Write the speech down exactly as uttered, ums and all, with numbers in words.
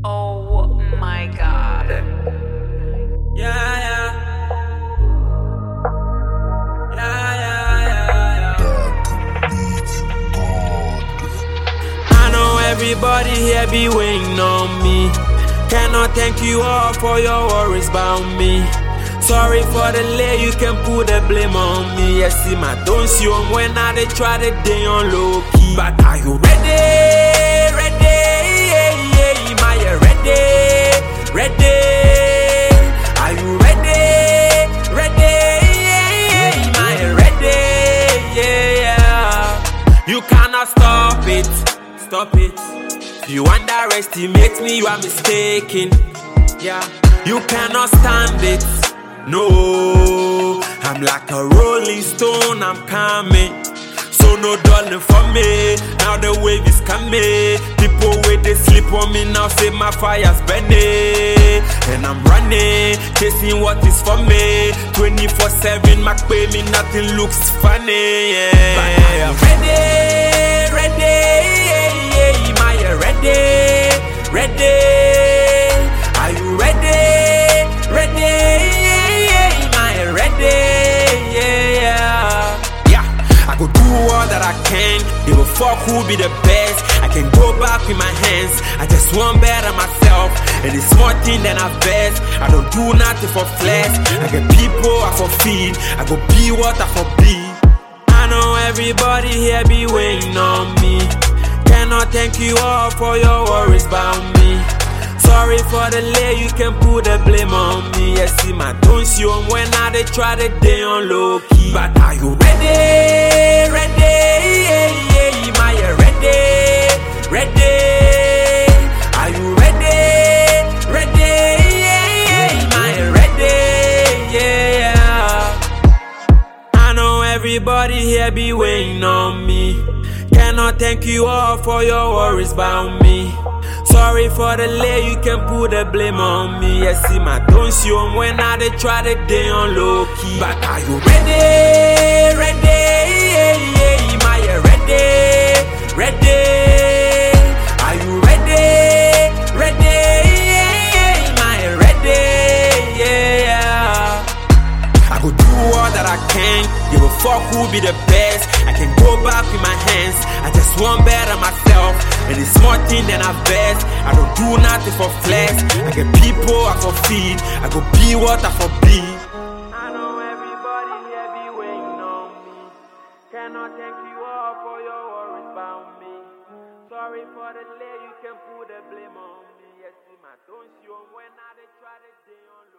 Oh my god. Yeah, yeah. Yeah, yeah, yeah, yeah. I know everybody here be waiting on me. Cannot thank you all for your worries about me. Sorry for the lay, you can put the blame on me. Yes, see my don't see them when I they try to day on low key. But are you ready? Ready? Am I ready? Ready? Are you ready? Ready? Am I ready? Yeah. You cannot stop it. Stop it. If you underestimate me, you are mistaken. Yeah. You cannot stand it. No, I'm like a rolling stone, I'm coming. So no darling for me, now the wave is coming. People wait, they sleep on me now, say my fire's burning. And I'm running, chasing what is for me. twenty-four seven, my pay me, nothing looks funny. Yeah. But I'm ready, ready, am I ready, ready? Are you ready, ready? I go do all that I can. They will fuck who be the best. I can go back with my hands. I just want better myself. And it's more thing than I best. I don't do nothing for flesh. I get people I for feed. I go be what I for be. I know everybody here be waiting on me. Cannot thank you all for your worries about me. Sorry for the lay, you can put the blame on me. Yes, see my don't see them when I they try to day on low key. But are you ready? Ready? Am I ready? Ready? Are you ready? Ready? Am I ready? Yeah. I know everybody here be waiting on me. Cannot thank you all for your worries about me. Sorry for the lay, you can put the blame on me. Yes, see my don't see them when I they try to day on low key. But are you ready? Ready? Am I ready? Ready? Are you ready? Ready? Am I ready? Yeah. I go do all that I can. Give a fuck who be the best. I can go back with my hands. I just want better myself. And it's more thing than I best. I don't do nothing for flesh. I get people I for feed. I go be what I for be. I know everybody here be waiting on me. Cannot thank you all for your worries about me. Sorry for the lay, you can put the blame on me. Yes, see my don't see them when I they try to day on